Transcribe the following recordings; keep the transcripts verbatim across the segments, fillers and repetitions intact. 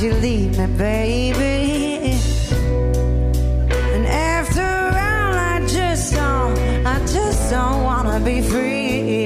you leave me, baby? And after all, I just don't, I just don't wanna be free.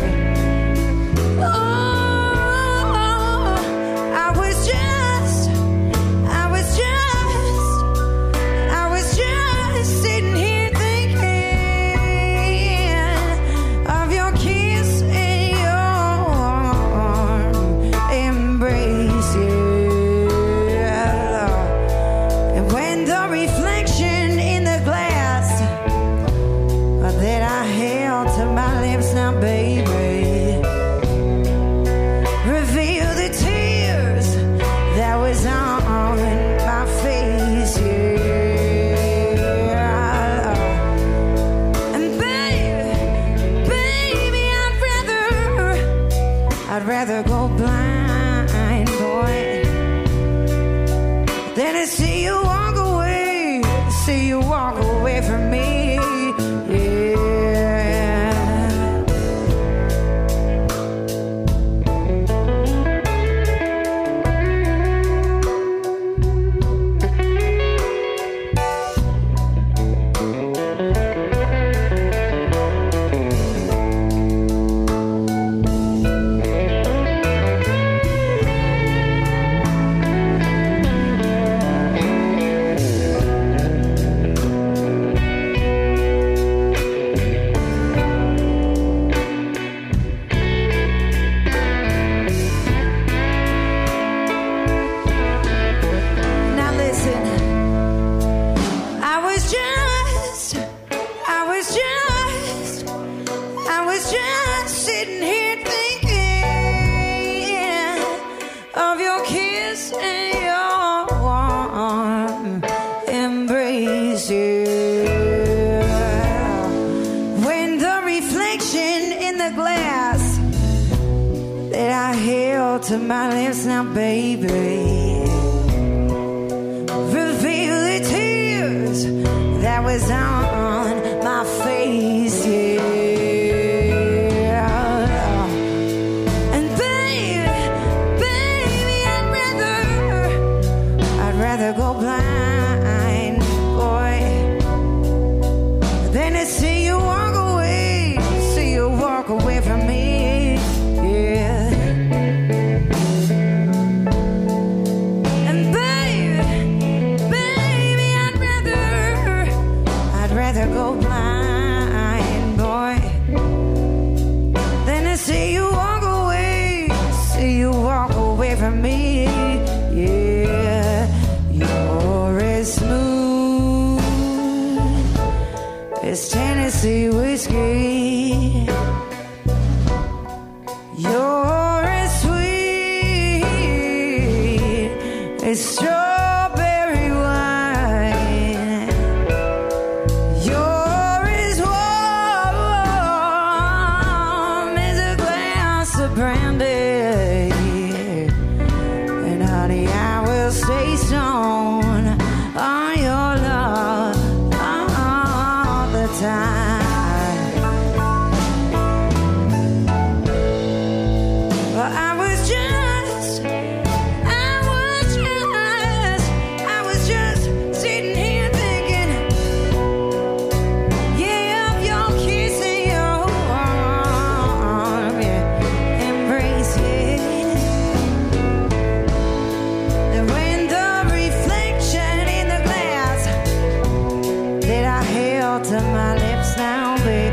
I'd rather go blind, boy, than to see you walk away, see you walk away from me, yeah. To my lips now, baby, reveal the tears that was on my face, yeah. And baby, baby, I'd rather, I'd rather go blind, boy, than to see you walk away, see you walk away from me, yeah. Go blind, boy, than to see you walk away, see you walk away from me, yeah. You're as smooth as Tennessee whiskey. You're as sweet as strawberry wine. You're as warm as a glass of brandy. And honey, I will stay strong on your love all the time. But I was just, I was just, I was just sitting here thinking, yeah, of your kiss and your warm, yeah, embrace, yeah. And when the reflection in the glass that I held to my lips now, baby,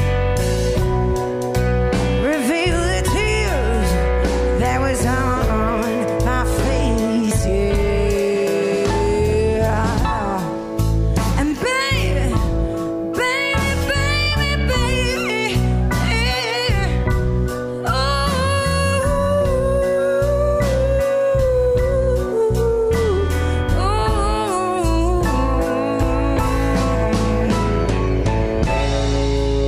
reveal the tears that was on my face, yeah. And baby, baby, baby, baby, yeah. Oh, oh,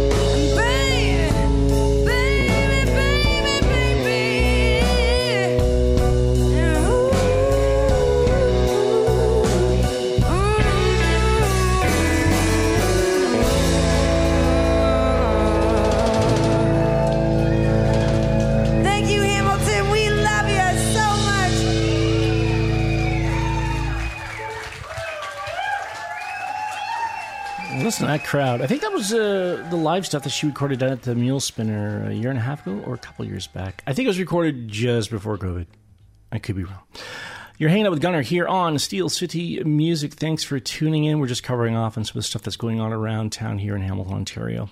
listen to that crowd. I think that was uh, the live stuff that she recorded down at the Mule Spinner a year and a half ago or a couple years back. I think it was recorded just before COVID. I could be wrong. You're hanging out with Gunnar here on Steel City Music. Thanks for tuning in. We're just covering off on some of the stuff that's going on around town here in Hamilton, Ontario.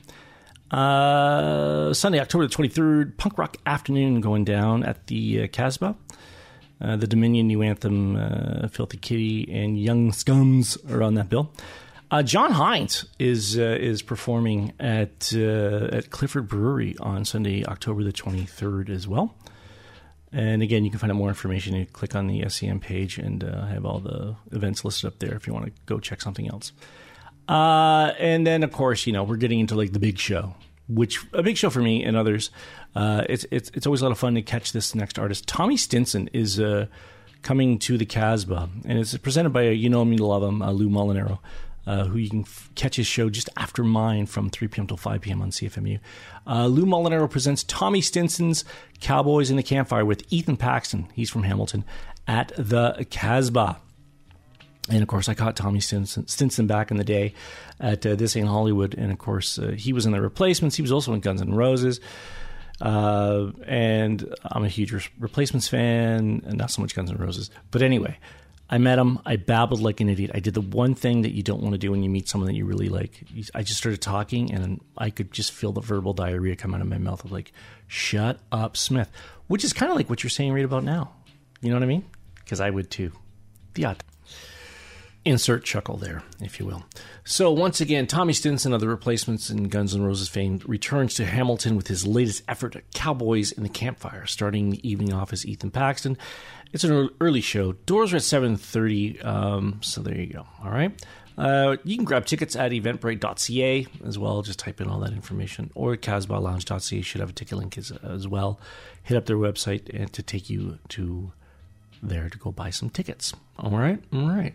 Uh, Sunday, October the twenty-third, punk rock afternoon going down at the uh, Casbah. Uh, the Dominion, New Anthem, uh, Filthy Kitty, and Young Scums are on that bill. Uh, John Hines is uh, is performing at uh, at Clifford Brewery on Sunday, October the twenty-third as well. And again, you can find out more information. You click on the S C M page and uh, have all the events listed up there if you want to go check something else. Uh, and then, of course, you know, we're getting into like the big show, which a big show for me and others. Uh, it's it's it's always a lot of fun to catch this next artist. Tommy Stinson is uh, coming to the Casbah, and it's presented by, you know him, you love him, uh, Lou Molinaro, uh, who you can f- catch his show just after mine from three p.m. till five p.m. on C F M U. Uh, Lou Molinaro presents Tommy Stinson's Cowboys in the Campfire with Ethan Paxton. He's from Hamilton at the Casbah. And, of course, I caught Tommy Stinson, Stinson back in the day at uh, This Ain't Hollywood. And, of course, uh, he was in the Replacements. He was also in Guns N' Roses. Uh, and I'm a huge Re- Replacements fan, and not so much Guns N' Roses. But anyway, I met him. I babbled like an idiot. I did the one thing that you don't want to do when you meet someone that you really like. I just started talking, and I could just feel the verbal diarrhea come out of my mouth of like, shut up, Smith. Which is kind of like what you're saying right about now. You know what I mean? Because I would too. The odd. Insert chuckle there, if you will. So once again, Tommy Stinson of the Replacements and Guns N' Roses fame returns to Hamilton with his latest effort, Cowboys in the Campfire, starting the evening off as Ethan Paxton. It's an early show. Doors are at seven thirty, um, so there you go. All right. Uh, you can grab tickets at eventbrite dot c a as well. Just type in all that information. Or casbah lounge dot c a should have a ticket link as, as well. Hit up their website and to take you to there to go buy some tickets. All right. All right.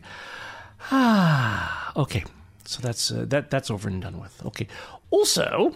Ah, okay. So that's uh, that. That's over and done with. Okay. Also,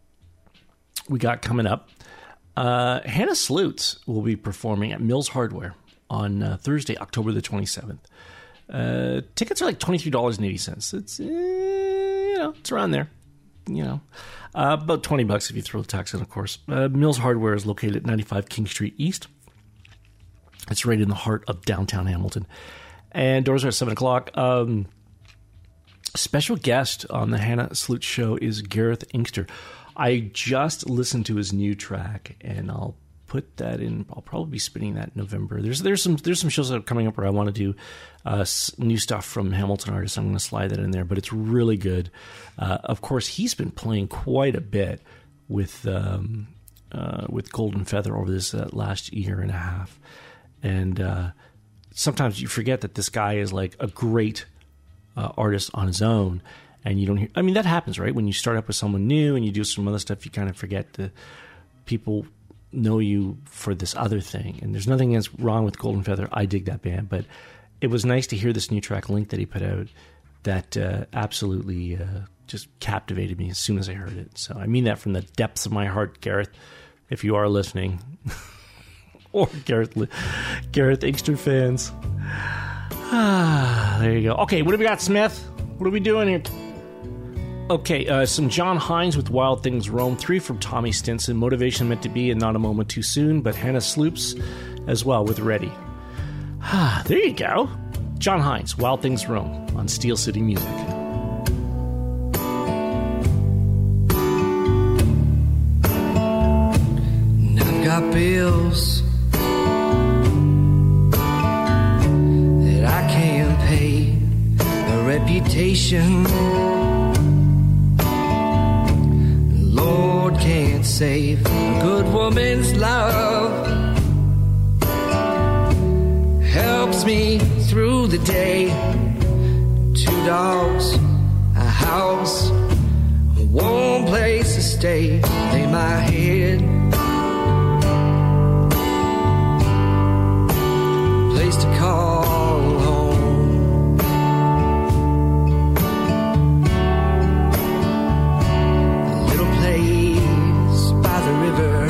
we got coming up. Uh, Hannah Slutz will be performing at Mills Hardware on uh, Thursday, October the twenty-seventh. Uh, tickets are like twenty-three dollars and eighty cents. It's uh, you know it's around there. You know, uh, about twenty bucks if you throw the tax in, of course. Uh, Mills Hardware is located at ninety-five King Street East. It's right in the heart of downtown Hamilton. And doors are at seven o'clock. Um, special guest on the Hannah Slutz show is Gareth Inkster. I just listened to his new track, and I'll put that in. I'll probably be spinning that in November. There's there's some there's some shows that are coming up where I want to do uh, new stuff from Hamilton artists. I'm going to slide that in there, but it's really good. Uh, of course, he's been playing quite a bit with um, uh, with Golden Feather over this uh, last year and a half, and. Uh, Sometimes you forget that this guy is like a great uh, artist on his own, and you don't hear. I mean, that happens, right? When you start up with someone new and you do some other stuff, you kind of forget that people know you for this other thing. And there's nothing that's wrong with Golden Feather. I dig that band, but it was nice to hear this new track, Link, that he put out that uh, absolutely uh, just captivated me as soon as I heard it. So I mean that from the depths of my heart, Gareth, if you are listening. Or Gareth, Gareth Inkster fans. Ah, there you go. Okay, what do we got, Smith? What are we doing here? Okay, uh, some John Hines with Wild Things Roam. Three from Tommy Stinson. Motivation Meant to Be and Not a Moment Too Soon. But Hannah Slutz as well with Ready. Ah, there you go. John Hines, Wild Things Roam on Steel City Music. I've got bills I can't pay, a reputation the Lord can't save. A good woman's love helps me through the day. Two dogs, a house, a warm place to stay. Lay my head, place to call home. A little place by the river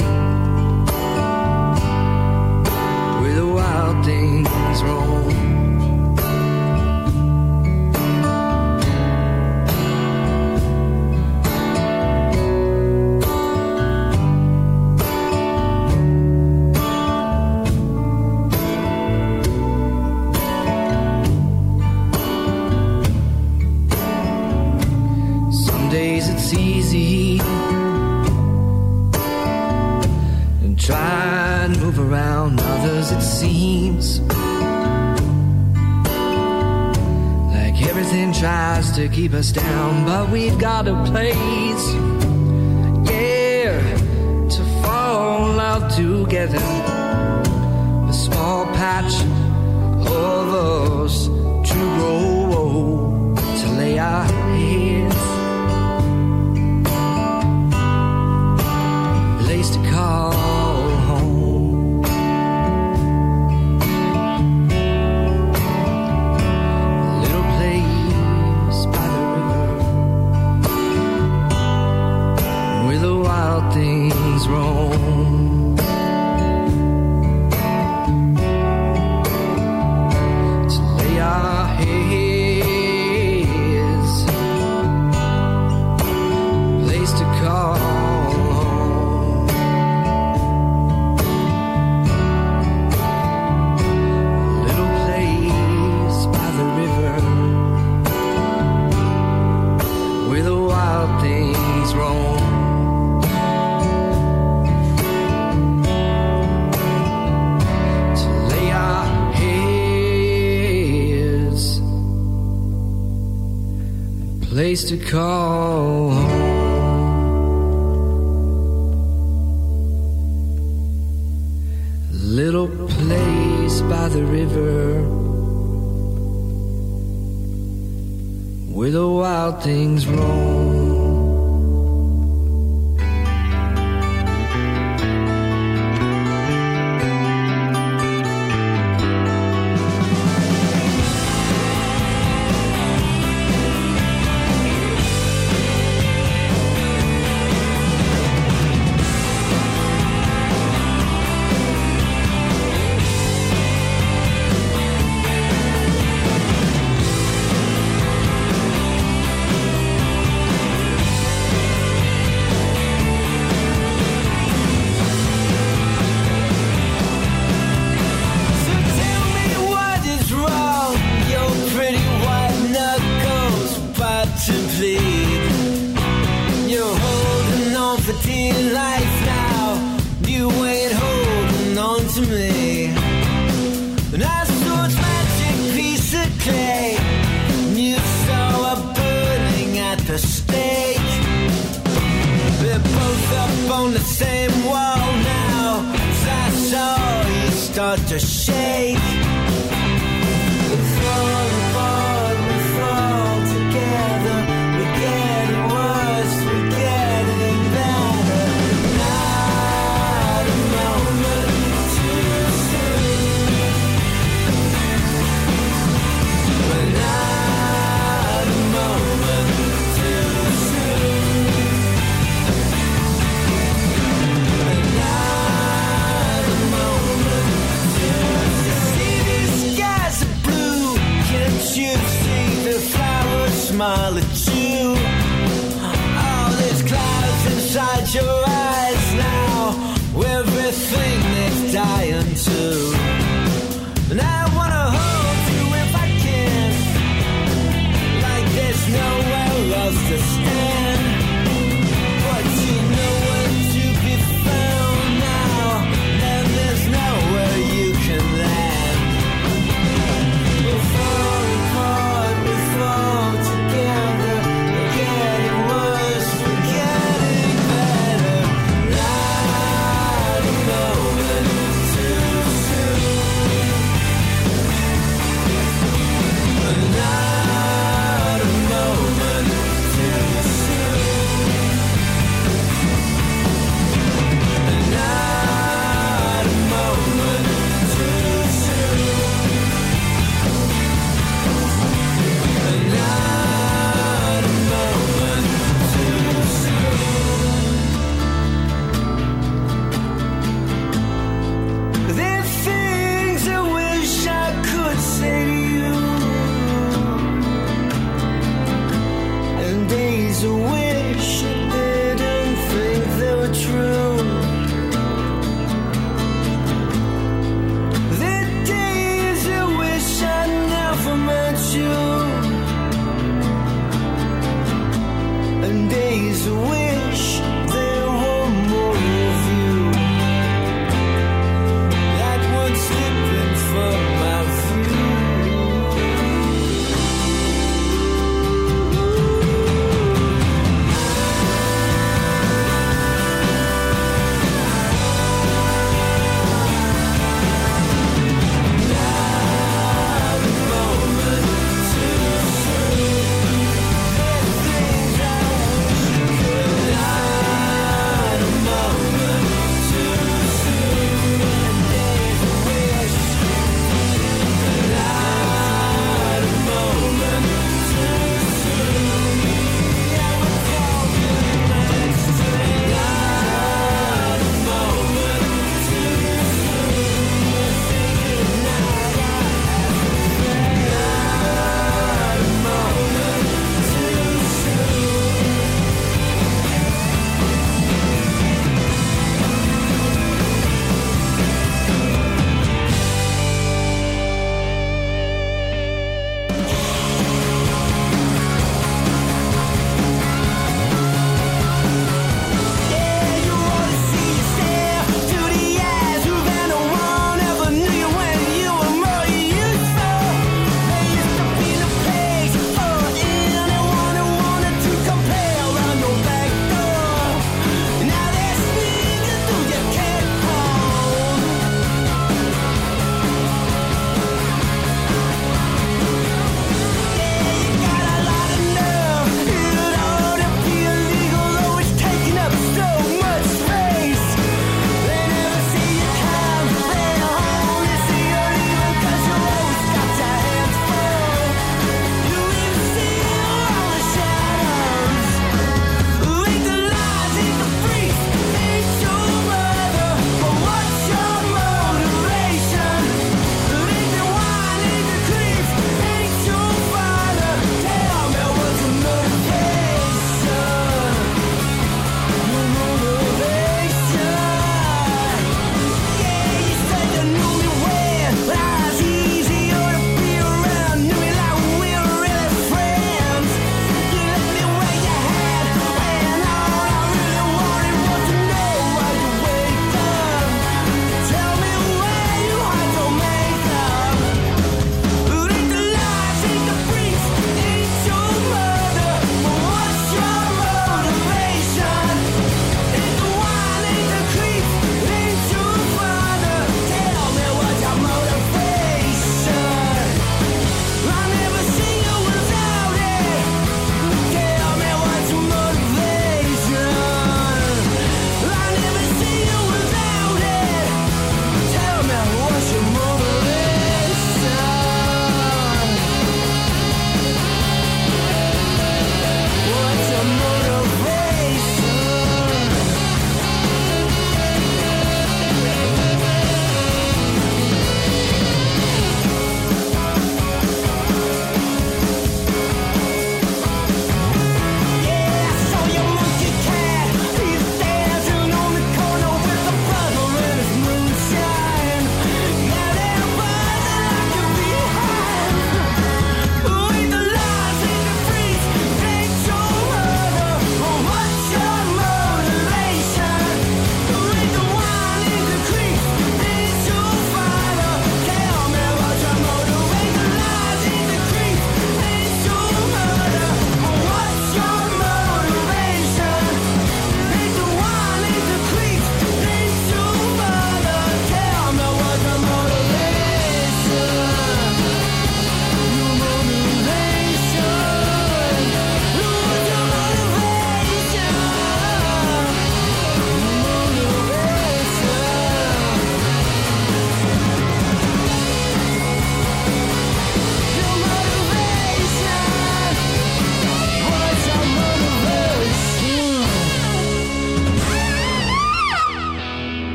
where the wild things roam. days it's easy and try and move around. Others it seems like everything tries to keep us down, but we've got a place, yeah, to fall out together. A small patch of us to grow, to lay our heads, place to call home. A little place by the river where the wild things roam. Place to call home. Little place by the river where the wild things roam. To shake, we fall apart, we fall together, we're getting worse, we're getting better. Not a moment too soon, but not a moment too soon, but not a moment. You see the flowers smile at you. All these clouds inside your eyes now, everything that's dying too. And I wanna hold you if I can, like there's nowhere else to stand. But you know where to be found now, and there's nowhere you can land. Too soon. to wish there were more of you that weren't slipping from my view. Moment too soon. There's things I wish you could.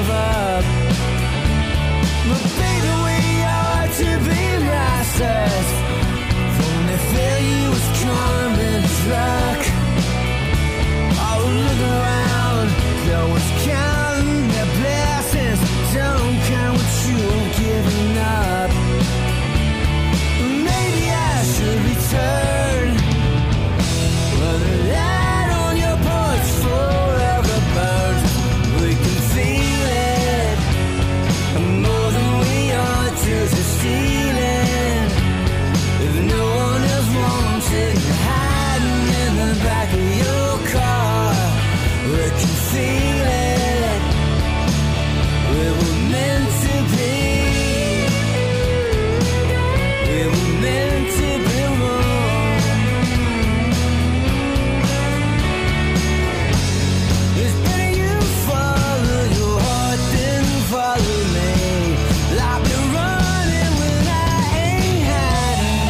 love up. But baby, we are to be masters. Only failure was charm and luck. Oh, look around, no one's counting their blessings. Don't count what you've given up. Maybe I should return. Well, the light on your porch forever burns. We can feel it more than we ought to to steal it. If no one else wants it, you're hiding in the back of your car. We can feel it. We were meant to be. We were meant to be wrong. It's better you follow your heart than follow me. I've been running when I ain't hiding.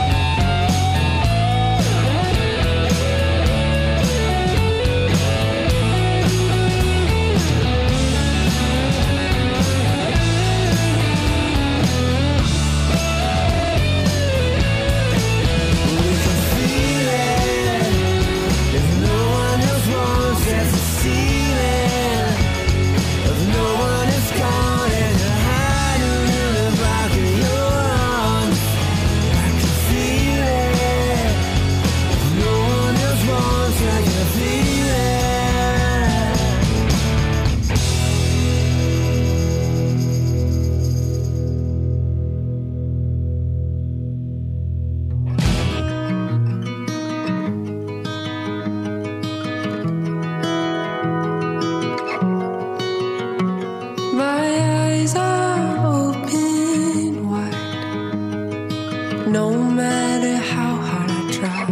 We can feel it. If no one else wants it, to steal it. If no one is gone and you're hiding in the back of your arms, I can feel it. If no one else wants it, I can feel it. My eyes are open wide. No matter how hard I try,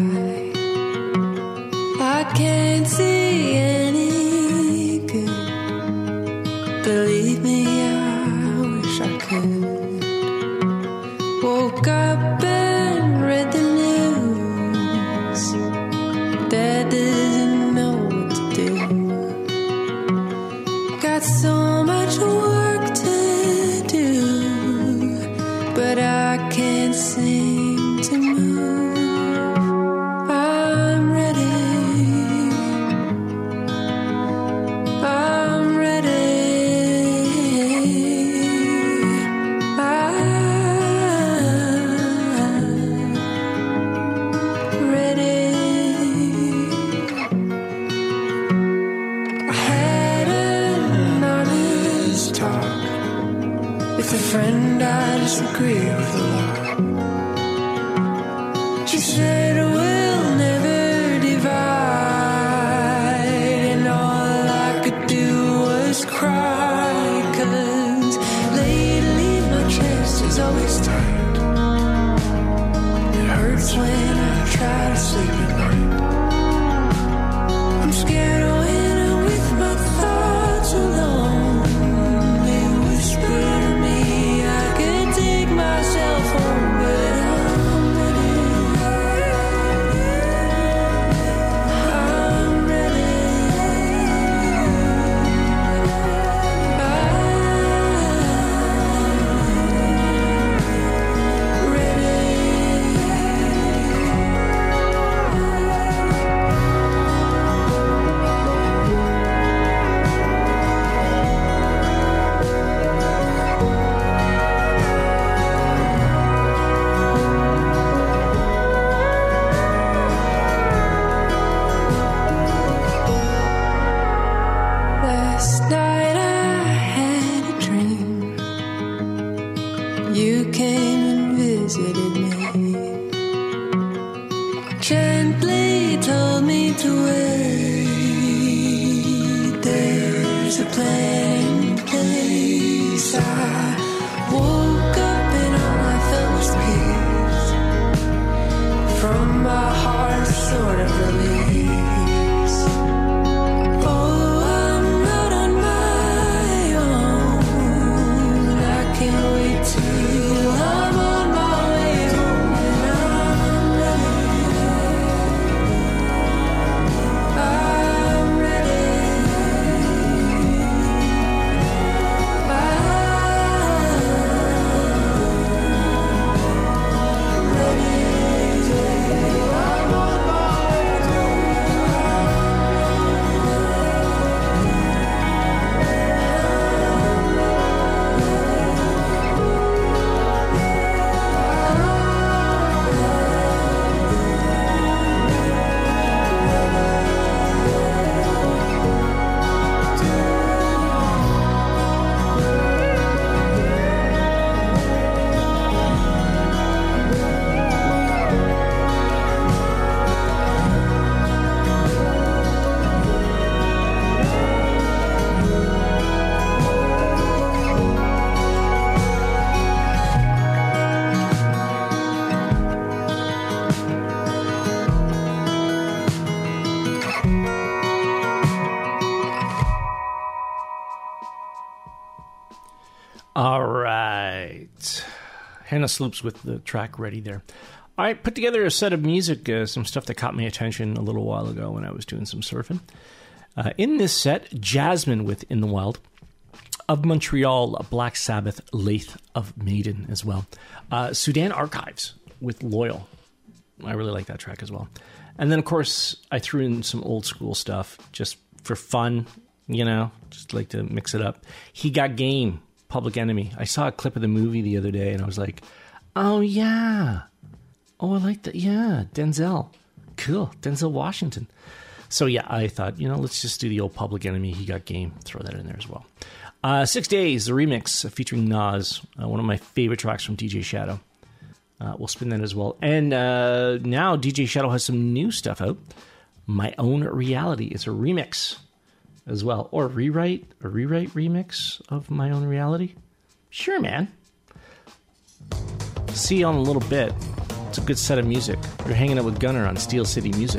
I can't see any good. Believe me, I wish I could. Woke up and read the news. Dad doesn't know what to do. Got so much work to do, but I can't seem to move. I'm ready. I'm ready. I'm ready. I had an honest talk with a friend I disagree with a lot. She said we'll never divide, and all I could do was cry. 'Cause lately my chest is always tight. It hurts when I try to sleep at night. I'm scared when I'm with my thoughts alone. They whisper to me I can take myself home, but I'm ready. I'm ready. I'm ready. Last night I had a dream. You came and visited me. Gently told me to wait. There's a plain place. I woke up and all I felt was peace. From my heart, sort of release. Oh, I'm not on my own. I can't wait till I'm on my way home. And I'm ready. I'm ready. All right. Hannah Sloops with the track ready there. I put together a set of music, uh, some stuff that caught my attention a little while ago when I was doing some surfing. Uh, in this set, Jasmine with In the Wild. Of Montreal, Black Sabbath, Lathe of Maiden as well. Uh, Sudan Archives with Loyal. I really like that track as well. And then, of course, I threw in some old school stuff just for fun, you know, just like to mix it up. He Got Game, Public Enemy. I saw a clip of the movie the other day and I was like, oh, yeah. Oh, I like that. Yeah, Denzel. Cool. Denzel Washington. So, yeah, I thought, you know, let's just do the old Public Enemy, He Got Game. Throw that in there as well. Uh, Six Days, the remix featuring Nas, uh, one of my favorite tracks from D J Shadow. Uh, we'll spin that as well. And uh, now D J Shadow has some new stuff out. My Own Reality. It's a remix as well. Or rewrite, a rewrite remix of My Own Reality. Sure, man. See you on a little bit. It's a good set of music. You're hanging out with Gunner on Steel City Music.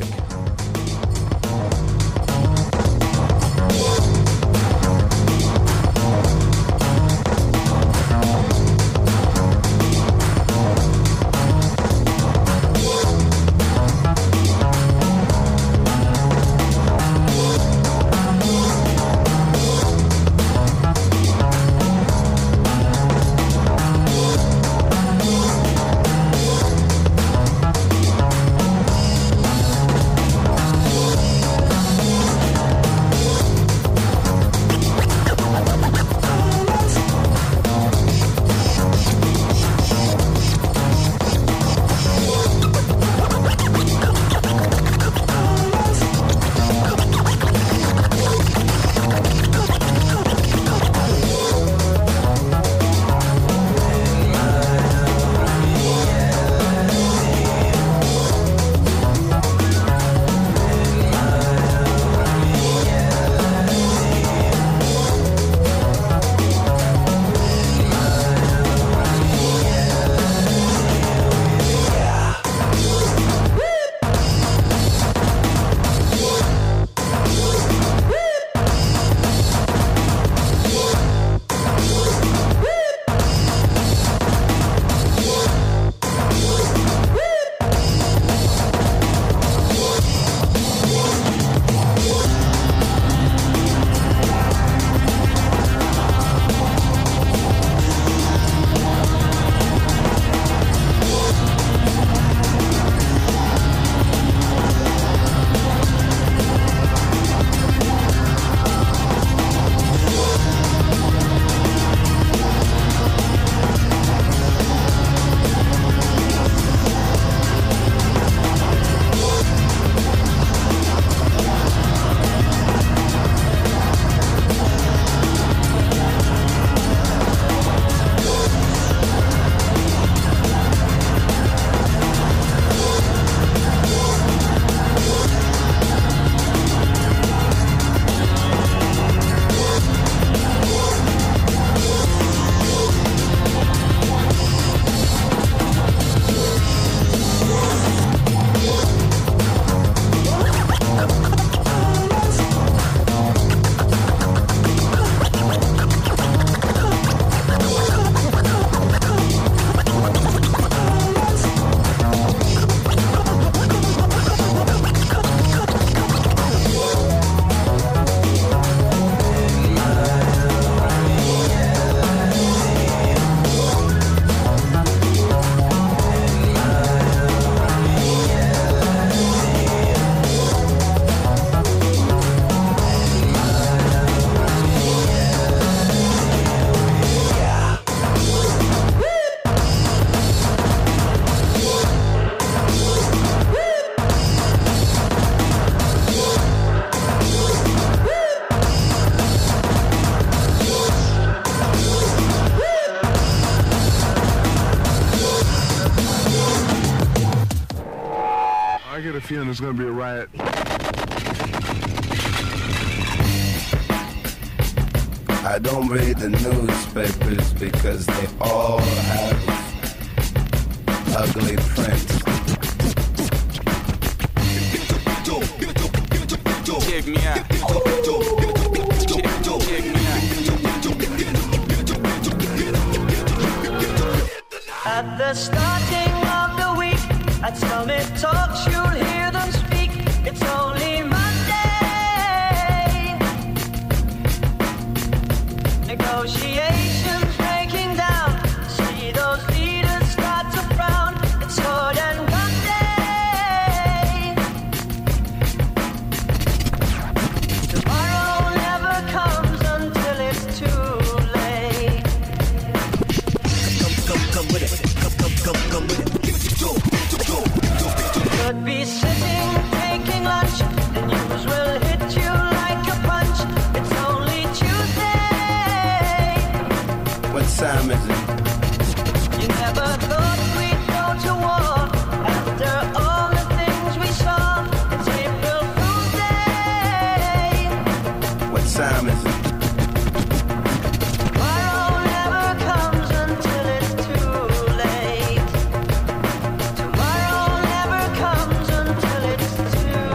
feeling there's going to be a riot. I don't read the newspapers because they all have ugly prints. Check me out. Check me out. the starting of the week. At Summit Talks, you'll hear them speak. It's only Monday. Negotiations breaking down. See those leaders start to frown. It's sword and gun day. Tomorrow never comes until it's too late. Come, come, come with it. Come, come, come, come with it. Could be sitting, taking lunch. The news will hit you like a punch. It's only Tuesday. What time is it? You never thought we'd go to war. After all the things we saw, it's April Fool's Day. What time is it? Tomorrow never comes until it's too late. Tomorrow never comes until it's too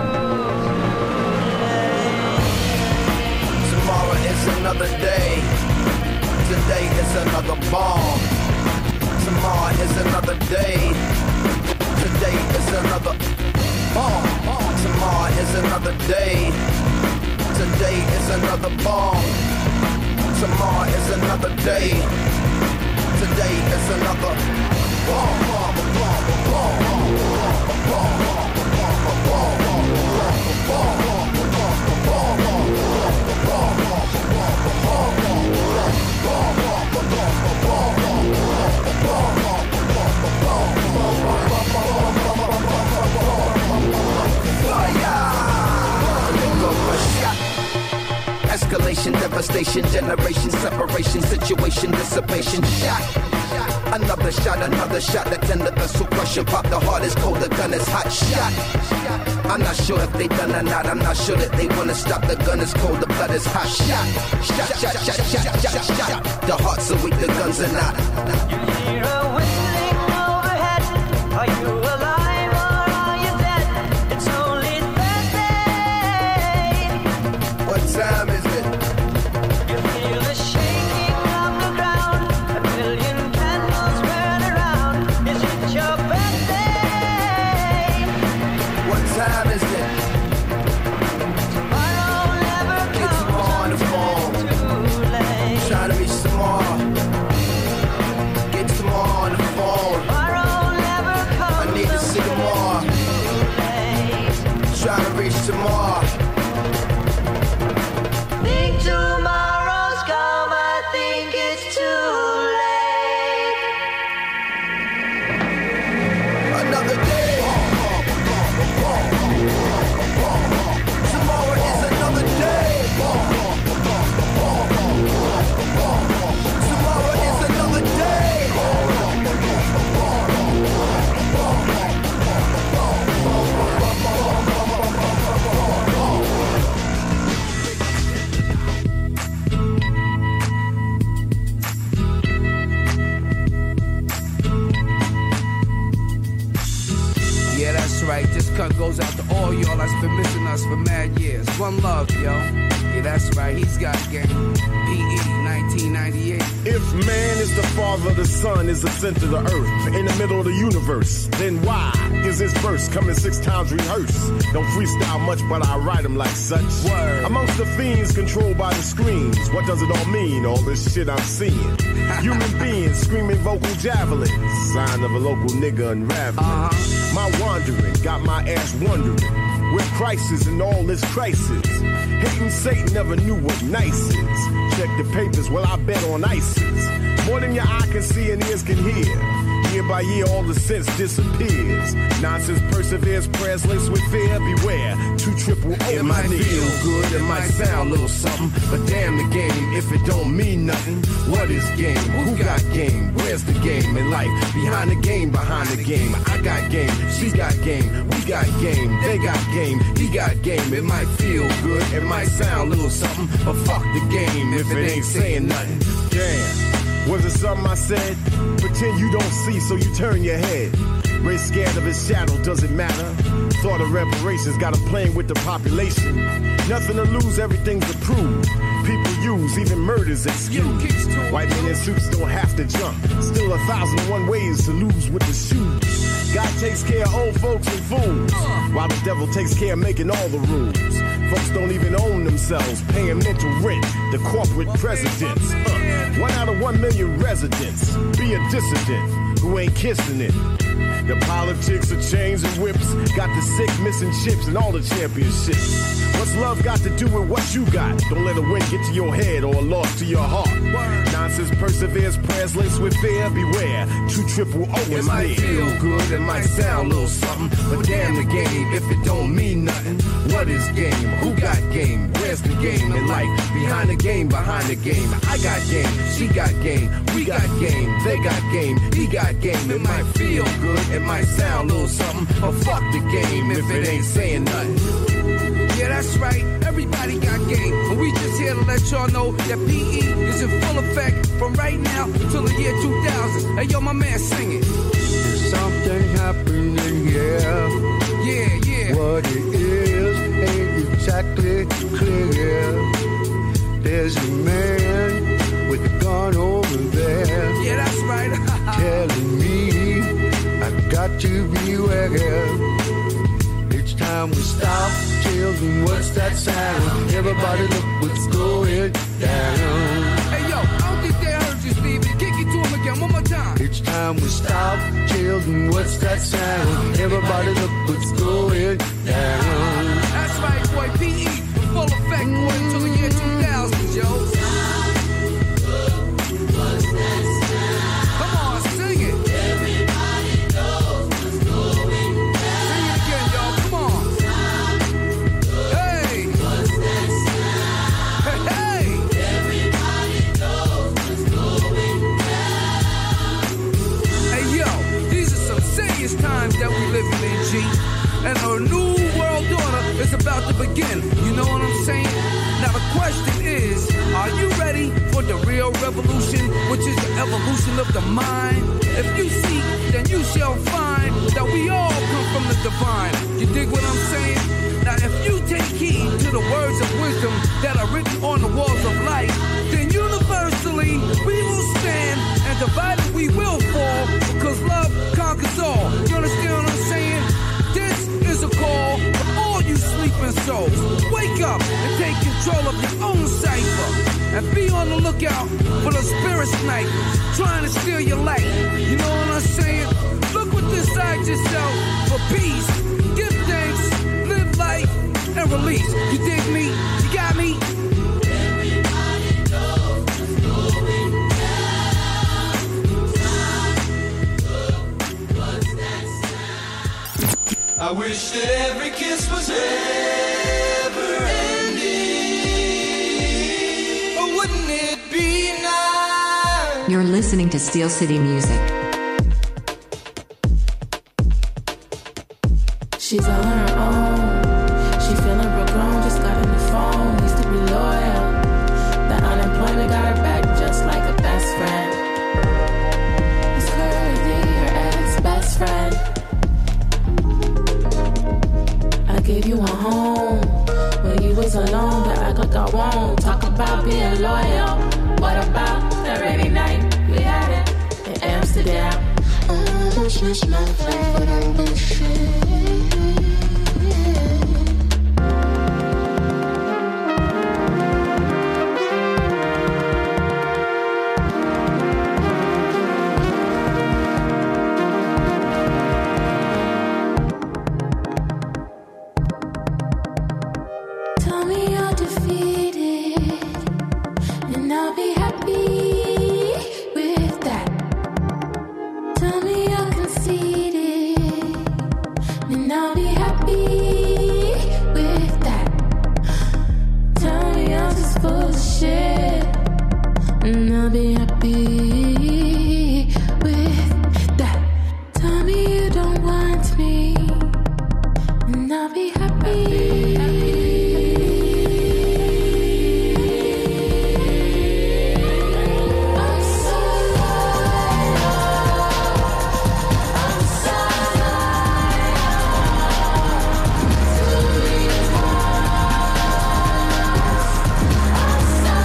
late. Tomorrow is another day. Today is another bomb. Tomorrow is another day. Today is another bomb. Tomorrow is another day. Today is another bomb. Tomorrow is another day. Today is another bomb. Bomb, bomb, bomb, bomb, escalation, devastation, generation, separation, situation, dissipation, shot. Another shot, another shot, the tender vessel crushing, pop the heart is cold, the gun is hot, shot. I'm not sure if they done or not, I'm not sure that they wanna stop, the gun is cold, the blood is hot, shot. Shot, shot, shot, shot, shot, shot, the hearts are weak, the guns are not. You hear a whistling overhead. Are you alive or are you dead? It's only Thursday. What time is it? You feel the shaking of the ground. A million candles burn around. Is it your birthday? What time is it? Tomorrow never Get comes tomorrow on the phone. until it's too late. Trying to reach tomorrow. Get tomorrow on the phone. Tomorrow never comes I need to see tomorrow. until it's too late. Trying to reach tomorrow. Think tomorrow's come, I think it's too late. Another day. Tomorrow is another day. Tomorrow is another day. Yeah, that's right. This cut goes out to all y'all that's been missing us for mad years. One love, yo. Yeah, that's right. He's got game. P E nineteen ninety-eight. If man is the father, the sun is the center of the earth, in the middle of the universe, then why is this verse coming six times rehearsed? Don't freestyle much, but I write them like such. Word. Amongst the fiends controlled by the screens, what does it all mean, all this shit I'm seeing? Human beings screaming vocal javelins, sign of a local nigga unraveling. Uh-huh. My wandering got my ass wondering, where crisis in all this crisis. Hating Satan never knew what nice is. Check the papers, well I bet on ISIS. More than your eye can see and ears can hear. Year by year all the sense disappears. Nonsense perseveres, prayers laced with fear. Beware, two triple O. It might feel good, it might sound a little something, but damn the game if it don't mean nothing. What is game? Who got game? Where's the game in life? Behind the game, behind the game. I got game, she got game, we got game, they got game, he got game. It might feel good, it might sound a little something, but fuck the game if it ain't saying nothing. Damn. Was it something I said? Pretend you don't see, so you turn your head. Race scared of his shadow, does it matter? Thought of reparations, got him playing with the population. Nothing to lose, everything's to prove. people use, even murder's excuse. White men in suits don't have to jump. Still a thousand and one ways to lose with the shoes. God takes care of old folks and fools, while the devil takes care of making all the rules. Folks don't even own themselves, paying mental rent to corporate presidents. Uh, one out of one million residents. Be a dissident who ain't kissing it. The politics of chains and whips got the sick missing chips and all the championships. What's love got to do with what you got? Don't let a win get to your head or a loss to your heart. Nonsense perseveres, prayers laced with fear. Beware, two triple O is It might near. feel good, it might sound a little something, but damn the game if it don't mean nothing. What is game? Who got game? Where's the game in life? Behind the game, behind the game. I got game, she got game, we got game, they got game, he got game. It might feel good, it might sound a little something, but fuck the game if it ain't saying nothing. Yeah, that's right. Everybody got game. And we just here to let y'all know that P E is in full effect from right now till the year two thousand. Hey, yo, my man, sing it. There's something happening here. Yeah, yeah. What it is ain't exactly clear. There's a man with a gun over there. Yeah, that's right. Telling me I got to beware. Each time we stop, children, what's that sound? Everybody look what's going down. Hey, yo, I don't think they heard you, Stevie. Kick it to him again, one more time. Each time we stop, children, what's that sound? Everybody look what's going down. That's right, boy. P E in full effect, boy, until the year two thousand, yo. Come on, sing it. Everybody knows what's going down. Sing it again, y'all. Come on. Hey. What's that sound? Hey, hey. Everybody knows what's going down. Hey, yo, these are some serious times that we living in, G. And a new world order is about to begin. You know what I'm saying? Now the question is, are you ready for the real revolution, which is the evolution of the mind? If you seek, then you shall find that we all come from the divine. You dig what I'm saying? Now if you take heed to the words of wisdom that are written on the walls of life, then universally we will stand, and divided we will fall, because love conquers all. You understand what I'm saying? This is a call for all you sleeping souls. Wake up and take control of your own cipher. And be on the lookout for the spirit snipers trying to steal your light. You know what I'm saying? Look what's inside yourself for peace. Give thanks, live life, and release. You dig me? You got me? Everybody knows what's going down. What's that sound? I wish that every kiss was never ending. Or wouldn't it be nice? You're listening to Steel City Music. She's all on her own. She feeling real grown, just got on the phone. Used to be loyal. The unemployment got her back just like a best friend. It's crazy, her ex-best friend. I gave you a home when you was alone, but act like I won't. Talk about being loyal. What about that rainy night we had it in Amsterdam? Almost missed my flight, but I'm the shit. Tell me you're defeated, and I'll be happy with that. Tell me you're conceited, and I'll be happy with that. Tell me I'm just full of shit, and I'll be happy with that. Tell me you don't want me, and I'll be happy. I'm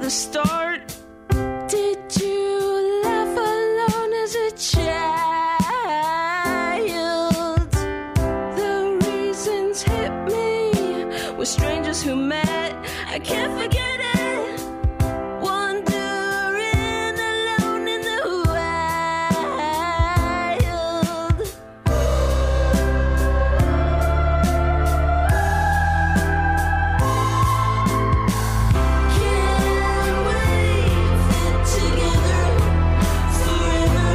the start. Did you laugh alone as a child? The reasons hit me with strangers who met. I can't forget it. Wandering alone in the wild. Can't wait fit together forever.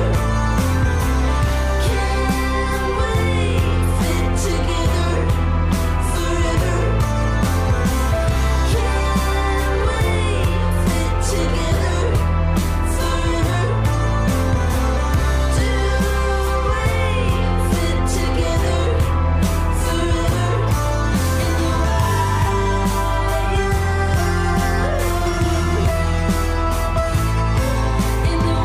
Can't wait fit together forever. Can't wait fit together forever. Do wait fit together forever in the wild. In the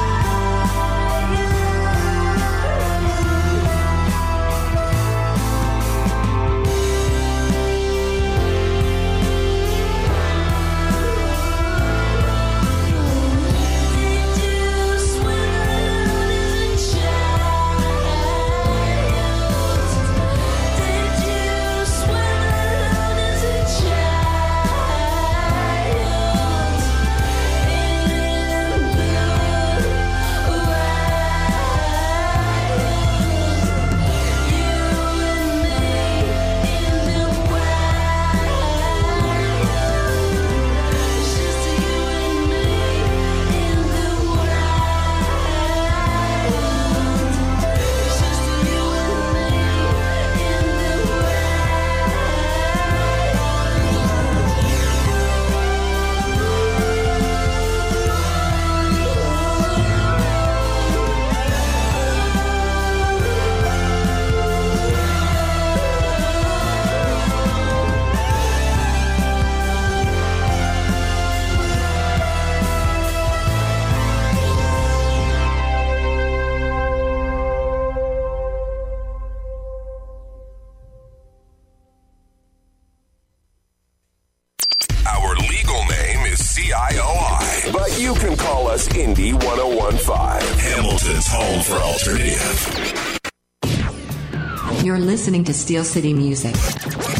Did you swim alone as a child? Did you swim alone as a child? In the wild, you and me in the wild. It's just you and me in the wild. It's just you and me in the Our legal name is C I O I. But you can call us Indie ten fifteen. Hamilton's home for alternative. You're listening to Steel City Music.